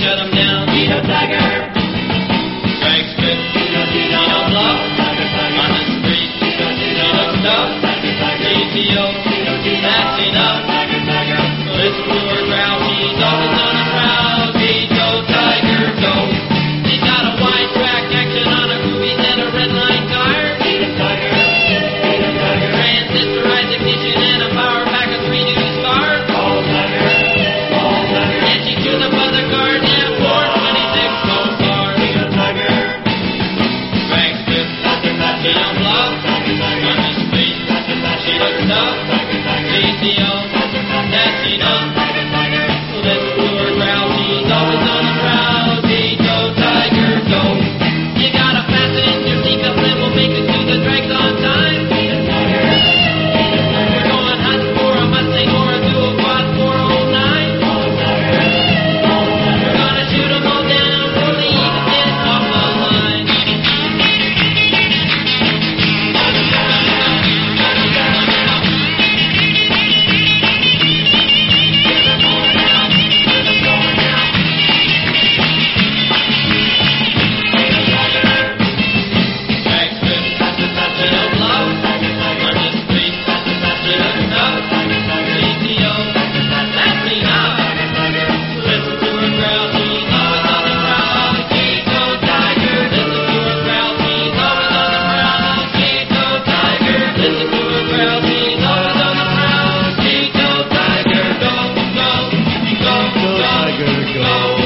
shut 'em down. Tito Tiger. Drag strip, Tito bluff. On the street, Tito stuff. GTO, that's enough. Listen to her growl, she's always on a prowl. Tito Tiger, go. She's got a wide track action on her groovies and a red line tire. Tito Tiger. Transistorized ignition and a power pack of 3 new stars. And she tuned up other cars and 426 gold cars. Tito Tiger. Drag strip, Tito bluff. On the street, Tito stuff. GTO, that's enough. Listen to her growl, she's always on the prowl. Tito Tiger, go. You gotta fasten your seatbelt and we'll make it to the drags on time. We're going hot for a Mustang or a dual quad 409. We're gonna shoot 'em all down before they even get off the line. Drag strip, Tito bluff. On the street, Tito stuff. GTO, that's enough. Listen to her growl, she's always on the prowl. Tito Tiger, listen to her growl, she's always on the prowl. Tito Tiger, listen to her growl, she's always on the prowl. Tito Tiger, go, go, go, go, Tiger, go. go.